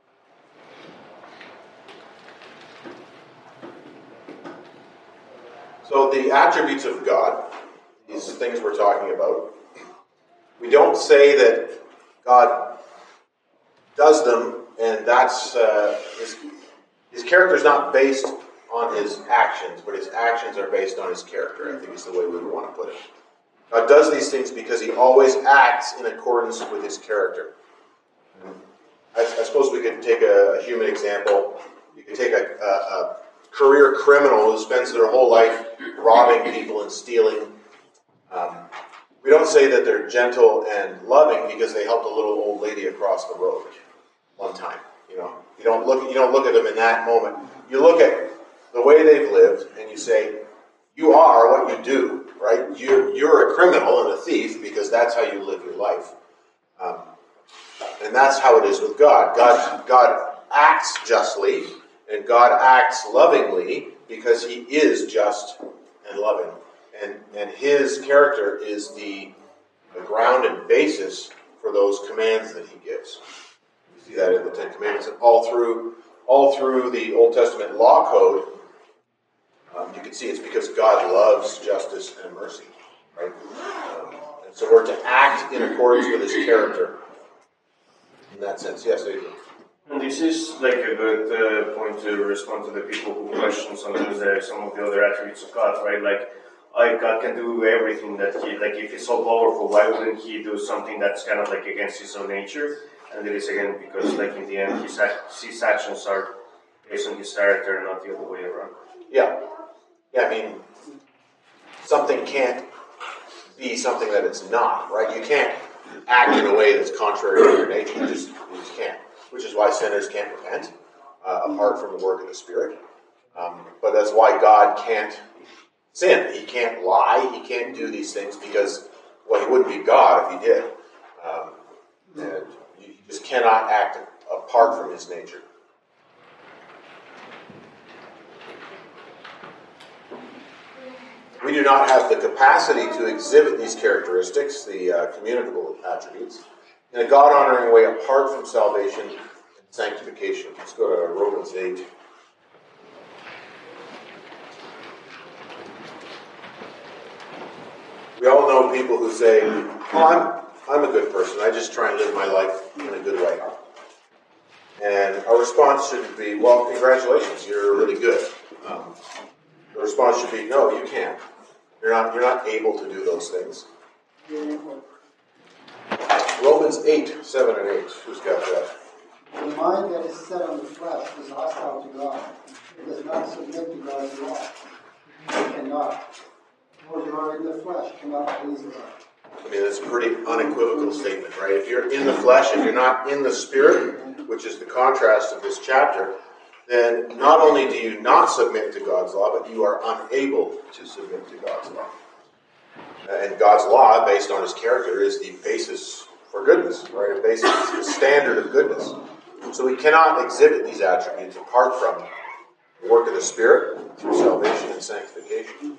So the attributes of God, these things we're talking about, we don't say that God does them, and that's uh, his, his character is not based on his actions, but his actions are based on his character, I think is the way we would want to put it. God does these things because he always acts in accordance with his character. I, I suppose we could take a, a human example. You could take a, a, a career criminal who spends their whole life robbing people and stealing. Um, we don't say that they're gentle and loving because they helped a little old lady across the road one time. You know, you don't look you don't look at them in that moment. You look at the way they've lived, and you say, you are what you do, right? You're, you're a criminal and a thief because that's how you live your life. Um, and that's how it is with God. God. God acts justly, and God acts lovingly because he is just and loving. And, and his character is the, the ground and basis for those commands that he gives. You see that in the Ten Commandments. And all through, all through the Old Testament law code, Um, you can see it's because God loves justice and mercy, right? Um, and so we're to act in accordance with his character. In that sense, yes, Adrian. And this is like a good uh, point to respond to the people who question sometimes uh, some of the other attributes of God, right? Like, like God can do everything that he, like if he's so powerful, why wouldn't he do something that's kind of like against his own nature? And it is again because like in the end, his, his actions are based on his character and not the other way around. Yeah. Yeah, I mean, something can't be something that it's not, right? You can't act in a way that's contrary to your nature. You just, you just can't. Which is why sinners can't repent, uh, apart from the work of the Spirit. Um, but that's why God can't sin. He can't lie. He can't do these things because, well, he wouldn't be God if he did. Um, and you just cannot act apart from his nature. We do not have the capacity to exhibit these characteristics, the uh, communicable attributes, in a God-honoring way apart from salvation and sanctification. Let's go to Romans eight. We all know people who say, oh, I'm, I'm a good person. I just try and live my life in a good way. And our response shouldn't be, well, congratulations, you're really good. Um, the response should be, no, you can't. You're not, you're not able to do those things. Romans eight, seven and eight. Who's got that? The mind that is set on the flesh is hostile to God. It does not submit to God's law. It cannot. Those who are in the flesh cannot please God. mean, that's a pretty unequivocal statement, right? If you're in the flesh, if you're not in the spirit, which is the contrast of this chapter, then not only do you not submit to God's law, but you are unable to submit to God's law. And God's law, based on his character, is the basis for goodness, right? The basis is the standard of goodness. So we cannot exhibit these attributes apart from the work of the Spirit through salvation and sanctification.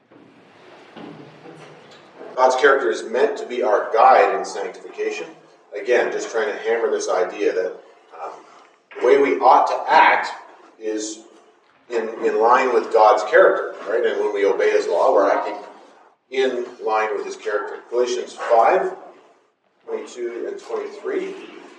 God's character is meant to be our guide in sanctification. Again, just trying to hammer this idea that um, the way we ought to act is in, in line with God's character, right? And when we obey his law, we're acting in line with his character. Galatians five, twenty-two and twenty-three.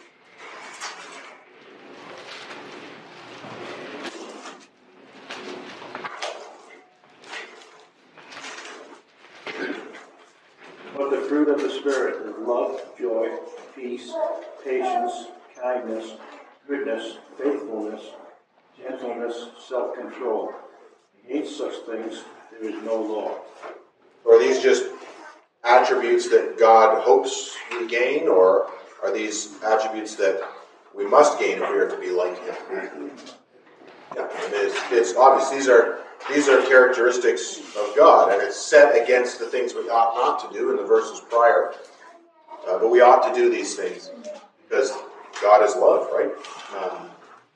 But the fruit of the Spirit is love, joy, peace, patience, kindness, goodness, faithfulness, gentleness, self-control. Against such things there is no law. Are these just attributes that God hopes we gain, or are these attributes that we must gain if we are to be like him? Yeah, I mean, it's, it's obvious. These are these are characteristics of God, and it's set against the things we ought not to do in the verses prior. Uh, but we ought to do these things because God is love, right? Um,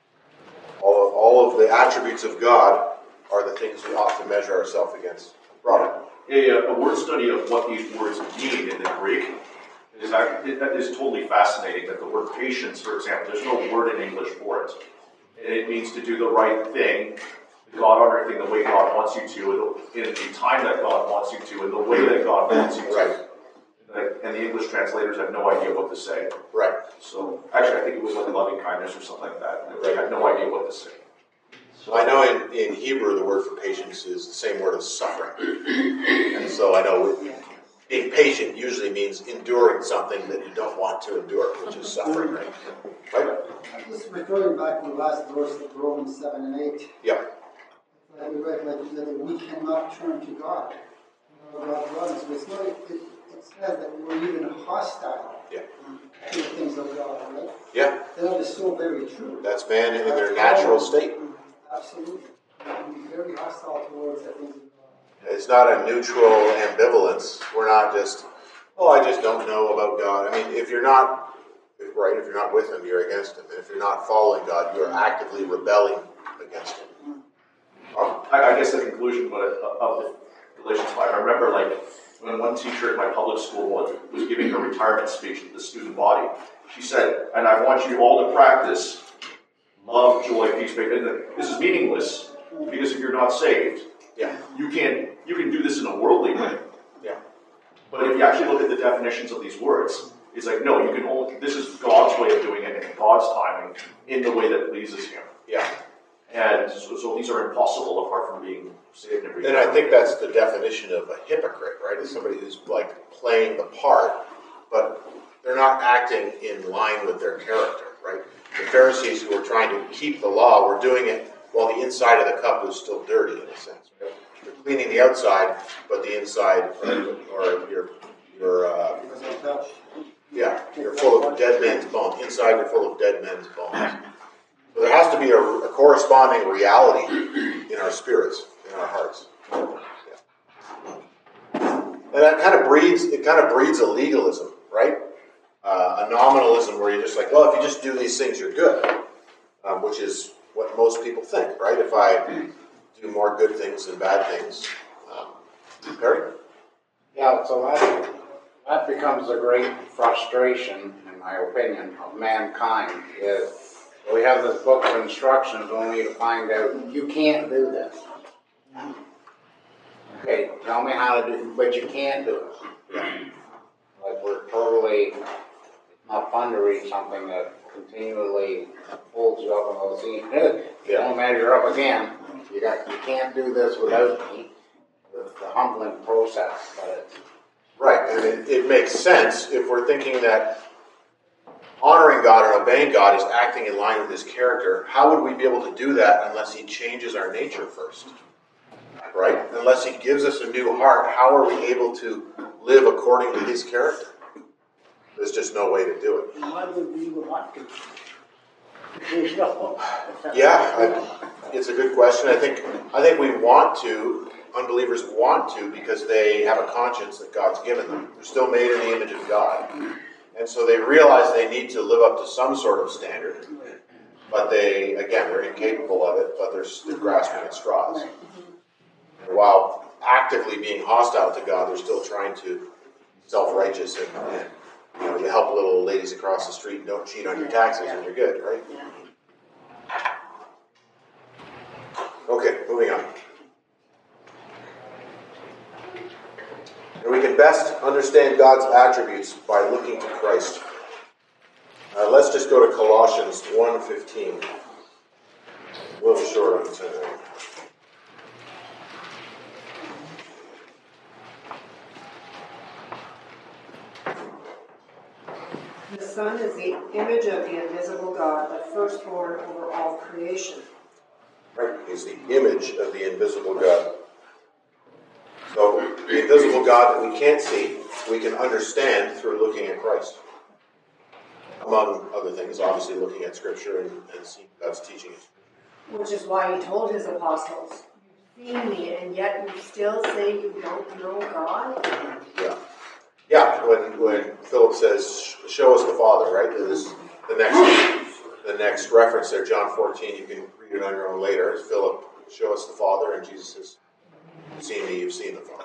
all of, all of the attributes of God are the things we ought to measure ourselves against. Robert. A, a word study of what these words mean in the Greek is, that is totally fascinating. That the word patience, for example, there's no word in English for it. And it means to do the right thing, the God-honoring thing, the way God wants you to, in the time that God wants you to, in the way that God wants you to. Right. And the English translators have no idea what to say. Right. So, actually, I think it was like loving kindness or something like that. They had no idea what to say. So I know in, in Hebrew the word for patience is the same word as suffering. And so I know being patient usually means enduring something that you don't want to endure, which is suffering, right? Right? Just referring back to the last verse of Romans seven and eight. Yeah. That we read like that we cannot turn to God. You know, God runs. So it's not, it, it says that we're even hostile yeah. to the things of God, right? Yeah. That is so very true. That's man in their natural state. Absolutely. Be very hostile towards the things of God. It's not a neutral ambivalence. We're not just, oh, I just don't know about God. I mean, if you're not, right, if you're not with him, you're against him. And if you're not following God, you're actively rebelling against him. Um, I, I guess the conclusion of the Galatians five, I remember like when one teacher at my public school was, was giving her retirement speech to the student body, she said, and I want you all to practice love, joy, peace, faith. This is meaningless because if you're not saved, yeah, you can you can do this in a worldly way. Yeah. But if you actually look at the definitions of these words, it's like no, you can only. This is God's way of doing it in God's timing, in the way that pleases Him. Yeah. And so, so these are impossible apart from being saved and And I think that's the definition of a hypocrite, right? Is somebody who's like playing the part, but they're not acting in line with their character, right? The Pharisees who were trying to keep the law were doing it while the inside of the cup was still dirty, in a sense. Right? You're cleaning the outside, but the inside, or, or you're, you're uh, yeah, you're full of dead men's bones. Inside, you're full of dead men's bones. So there has to be a, a corresponding reality in our spirits, in our hearts. Yeah. And that kind of breeds, it kind of breeds a legalism, right? Uh, a nominalism where you're just like, well, if you just do these things, you're good. Um, which is what most people think, right? If I do more good things than bad things. Um, Perry? Yeah, so that, that becomes a great frustration, in my opinion, of mankind. Is we have this book of instructions only to find out you can't do this. Okay, tell me how to do, but you can't do it. Like we're totally, it's not fun to read something that continually holds you up and goes, see, you don't measure up again. You got, you can't do this without me. The, the humbling process, but it's right, and it, it makes sense if we're thinking that honoring God and obeying God is acting in line with His character. How would we be able to do that unless He changes our nature first? Right? Unless He gives us a new heart, how are we able to live according to his character? There's just no way to do it. Why would we want to? You know, Yeah, I, it's a good question. I think I think we want to, unbelievers want to, because they have a conscience that God's given them. They're still made in the image of God. And so they realize they need to live up to some sort of standard. But they, again, they're incapable of it, but they're, they're grasping at straws. And while actively being hostile to God, they're still trying to be self-righteous and, and you know, you help little ladies across the street and don't cheat on your taxes and you're good, right? Okay, moving on. And we can best understand God's attributes by looking to Christ. Uh, let's just go to Colossians one fifteen. A little short on tonight. The Son is the image of the invisible God, the firstborn over all creation. Right, he's the image of the invisible God. So, the invisible God that we can't see, we can understand through looking at Christ. Among other things, obviously looking at Scripture and, and seeing God's teaching. Which is why he told his apostles, "You've seen me, and yet you still say you don't know God?" Yeah. Yeah, when when Philip says, "Show us the Father," right? This the next the next reference there, John fourteen. You can read it on your own later. Philip, show us the Father, and Jesus says, "You've seen me, you've seen the Father."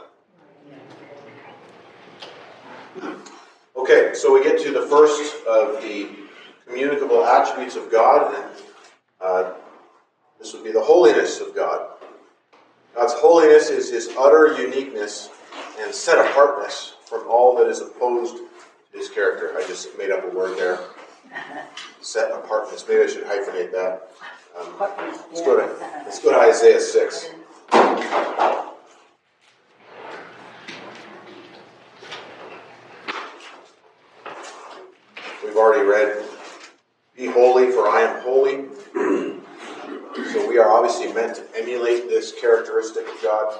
Okay, so we get to the first of the communicable attributes of God, and uh, this would be the holiness of God. God's holiness is his utter uniqueness and set apartness from all that is opposed to his character. I just made up a word there. Set apartness. Maybe I should hyphenate that. Um, let's go to let's go to Isaiah six. We've already read, "Be holy, for I am holy." So we are obviously meant to emulate this characteristic of God.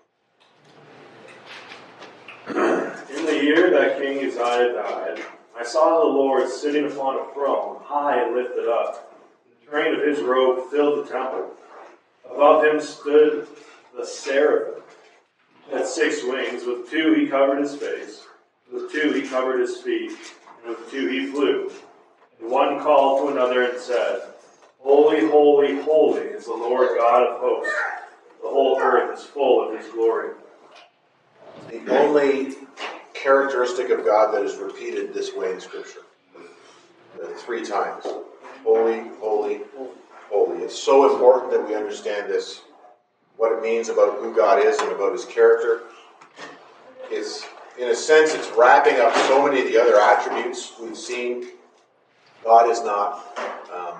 In the year that King Uzziah died, I saw the Lord sitting upon a throne, high and lifted up. The train of his robe filled the temple. Above him stood the seraphim. He had six wings. With two he covered his face. With two he covered his feet. And with two he flew. And one called to another and said, "Holy, holy, holy is the Lord God of hosts. The whole earth is full of his glory." The only characteristic of God that is repeated this way in Scripture. Uh, three times. Holy, holy, holy. It's so important that we understand this. What it means about who God is and about his character. It's, in a sense, it's wrapping up so many of the other attributes we've seen. God is not um,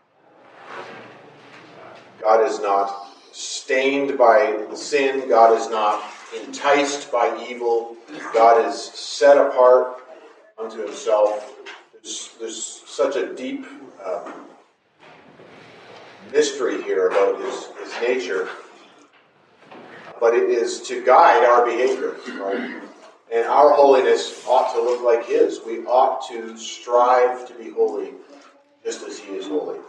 God is not stained by sin. God is not enticed by evil. God is set apart unto himself. There's, there's such a deep um, mystery here about his, his nature. But it is to guide our behavior, right? And our holiness ought to look like his. We ought to strive to be holy just as he is holy.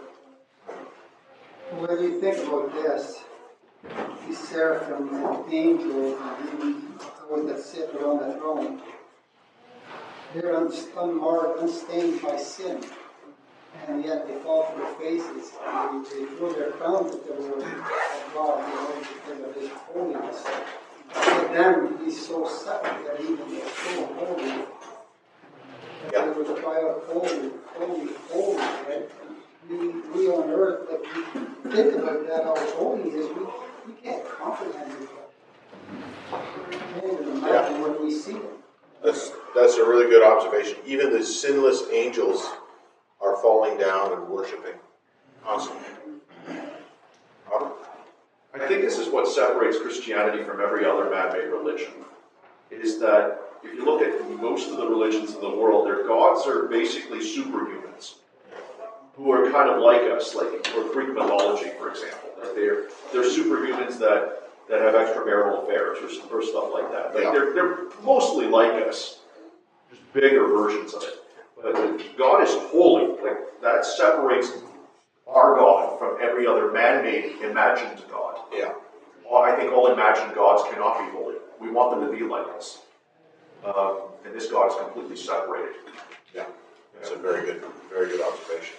When you think about this, these seraphim and angels and even those that sit around the throne, they're un- unmarred, unstained by sin. And yet they fall to their faces and they, they throw their crowns at the Lord of God, you know, because of his holiness. For them, he's so separate that even they're so holy. That Yeah. they would cry out, "Holy, holy, holy," right? We, we on earth, that we think about that, how holy he is, we, we can't comprehend it. We can't even imagine Yeah. when we see it. That's, that's a really good observation. Even the sinless angels are falling down and worshiping constantly. Robert? I think this is what separates Christianity from every other man-made religion. Is that if you look at most of the religions in the world, their gods are basically superhumans who are kind of like us, like for Greek mythology, for example. That they're they're superhumans that that have extramarital affairs or, or stuff like that. Like Yeah. they're, they're mostly like us, just bigger versions of it. But God is holy. Like that separates our God from every other man-made imagined God. Yeah. Well, I think all imagined gods cannot be holy. We want them to be like us. Um, and this God is completely separated. Yeah. That's a very good, very good observation.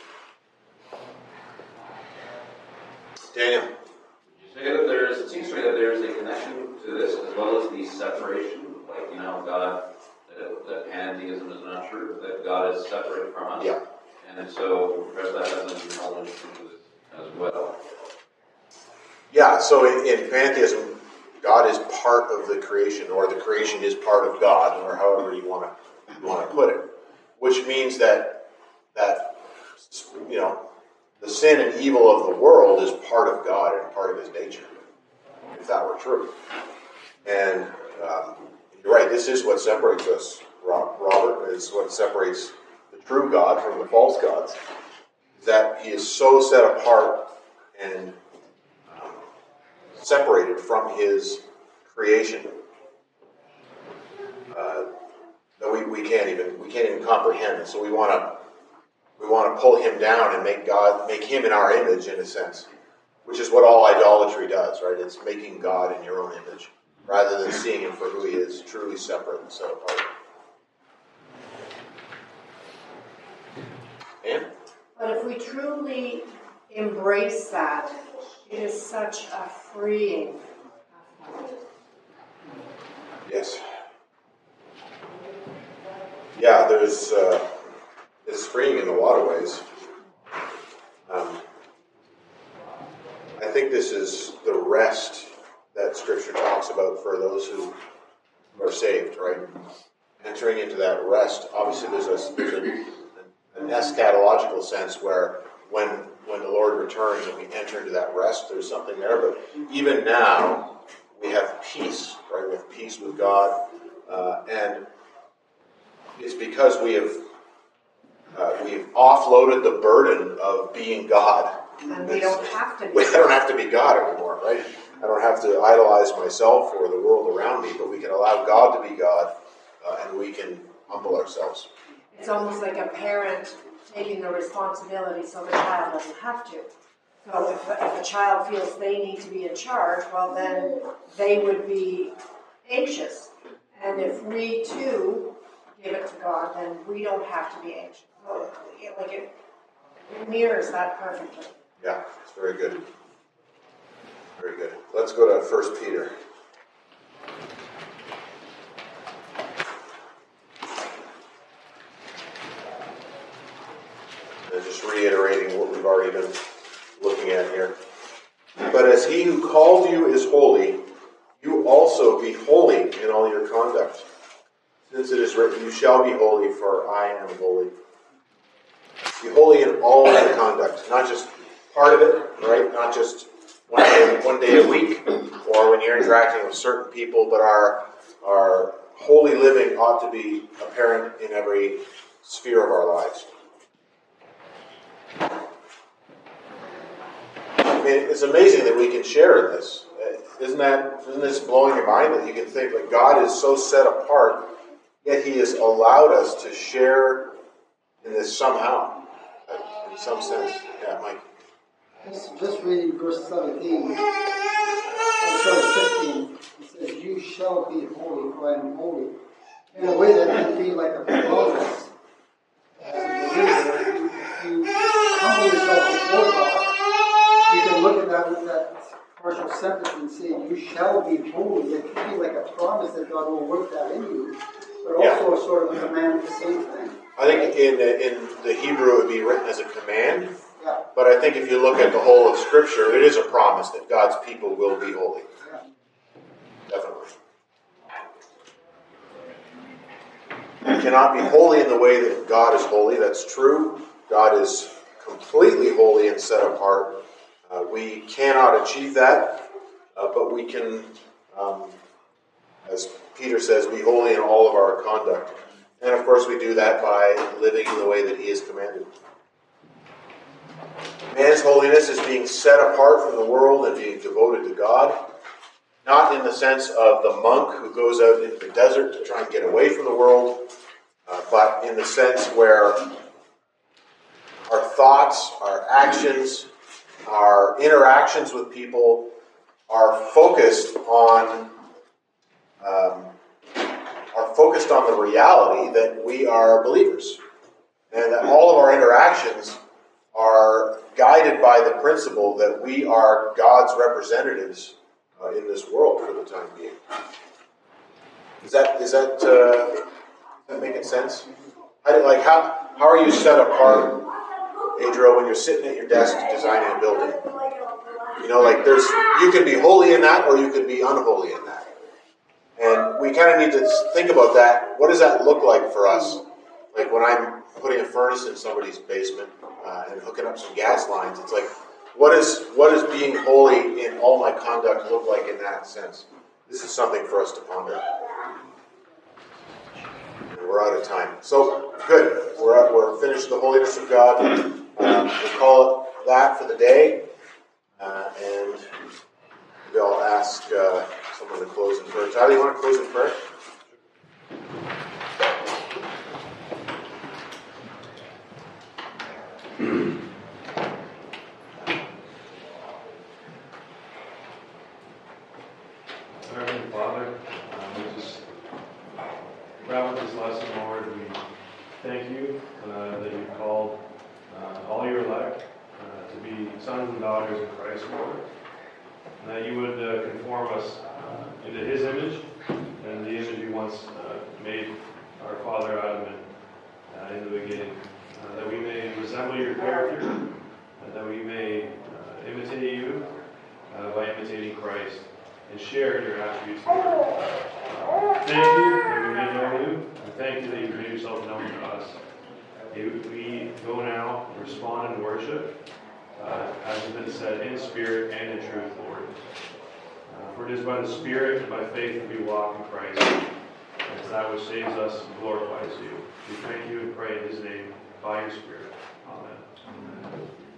Daniel. Say that there's, it seems to me that there's a connection to this as well as the separation. Like, you know, God, that, that pantheism is not true, that God is separate from us. Yeah. And so, perhaps that has an element into this as well. Yeah, so in, in pantheism, God is part of the creation, or the creation is part of God, or however you want to you want to put it. Which means that that you know the sin and evil of the world is part of God and part of His nature, if that were true. And um, you're right. This is what separates us, Robert. Is what separates the true God from the false gods. That He is so set apart and separated from His creation uh, that we, we can't even we can't even comprehend it. So we want to we want to pull Him down and make God make Him in our image, in a sense, which is what all idolatry does, right? It's making God in your own image rather than seeing Him for who He is, truly separate and set apart. And But if we truly embrace that, it is such a freeing. yes, yeah, there's uh, it's freeing in a lot of ways. Um, I think this is the rest that Scripture talks about for those who are saved, right? Entering into that rest. Obviously, there's a, there's a, an eschatological sense where when when the Lord returns and we enter into that rest, there's something there. But even now, we have peace, right? We have peace with God, uh, and it's because we have uh, we've offloaded the burden of being God. And we don't have to be. We, I don't have to be God anymore, right? I don't have to idolize myself or the world around me, but we can allow God to be God, uh, and we can humble ourselves. It's almost like a parent taking the responsibility so the child doesn't have to. So if, if a child feels they need to be in charge, well then they would be anxious. And if we too give it to God, then we don't have to be anxious. So, it, like it, it mirrors that perfectly. Yeah, it's very good. Very good. Let's go to First Peter. And just reiterating what we've already been looking at here. But as He who called you is holy, you also be holy in all your conduct. Since it is written, you shall be holy, for I am holy. Be holy in all your conduct, not just part of it, right? Not just one day, one day a week, or when you're interacting with certain people, but our our holy living ought to be apparent in every sphere of our lives. I mean, it's amazing that we can share in this. Isn't that, isn't this blowing your mind that you can think that God is so set apart, yet He has allowed us to share in this somehow, in some sense. Yeah, Mike. Just, just reading verse seventeen, I'm sorry, sixteen, it says, you shall be holy, for I am holy. In a way that can be like a promise. As a believer, if you humble yourself before God, you can look at that with that partial sentence and say, you shall be holy. It can be like a promise that God will work that in you, but also Yeah. a sort of a command of the same thing. I think in in the Hebrew it would be written as a command, Yeah. but I think if you look at the whole of Scripture, it is a promise that God's people will be holy. Yeah. Definitely. You cannot be holy in the way that God is holy. That's true. God is completely holy and set apart. Uh, we cannot achieve that, uh, but we can, um, as Peter says, be holy in all of our conduct. And of course we do that by living in the way that He has commanded. Man's holiness is being set apart from the world and being devoted to God. not in the sense of the monk who goes out into the desert to try and get away from the world, uh, but in the sense where our thoughts, our actions, our interactions with people are focused on um, are focused on the reality that we are believers, and that all of our interactions are guided by the principle that we are God's representatives uh, in this world for the time being. Is that is that uh, is that making sense? How do, like how how are you set apart, Adriel, when you're sitting at your desk designing a building? You know, like there's you can be holy in that, or you can be unholy in that, and we kind of need to think about that. What does that look like for us? Like when I'm putting a furnace in somebody's basement uh, and hooking up some gas lines, it's like, what is what does being holy in all my conduct look like in that sense? This is something for us to ponder. And we're out of time. So, good. We're at, we're finished the holiness of God. Um, we'll call it that for the day. Uh, and maybe I'll ask uh, someone to close in prayer. Tyler, you want to close in prayer? Our Heavenly Father, um, we just wrap up this lesson, Lord. We thank you uh, that you called uh, all your elect uh, to be sons and daughters of Christ, Lord, and that you would uh, conform us uh, into His image and the image you once uh, made our father Adam in, uh, in the beginning, uh, that we may resemble your character, and that we may uh, imitate you uh, by imitating Christ, and share your attributes. Uh, thank you that we may know you, and thank you that you've made yourself known to us. We go now, respond in worship, uh, as has been said, in spirit and in truth, Lord. Uh, for it is by the Spirit and by faith that we walk in Christ, and it's that which saves us and glorifies you. We thank you and pray in His name by your Spirit. Amen. Amen.